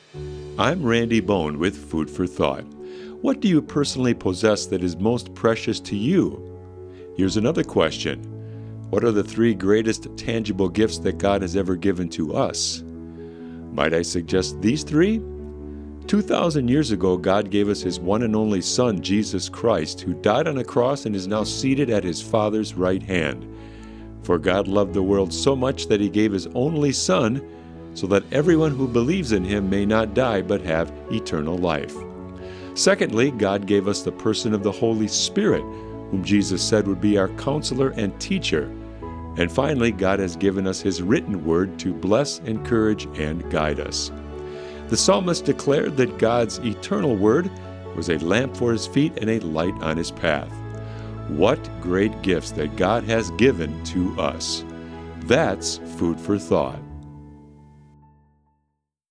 I'm Randy Bone with Food for Thought. What do you personally possess that is most precious to you? Here's another question. What are the 3 greatest tangible gifts that God has ever given to us? Might I suggest these 3? 2,000 years ago, God gave us His one and only Son, Jesus Christ, who died on a cross and is now seated at His Father's right hand. For God loved the world so much that He gave His only Son, so that everyone who believes in Him may not die but have eternal life. Secondly, God gave us the person of the Holy Spirit, whom Jesus said would be our counselor and teacher. And finally, God has given us His written word to bless, encourage, and guide us. The psalmist declared that God's eternal word was a lamp for his feet and a light on his path. What great gifts that God has given to us. That's food for thought.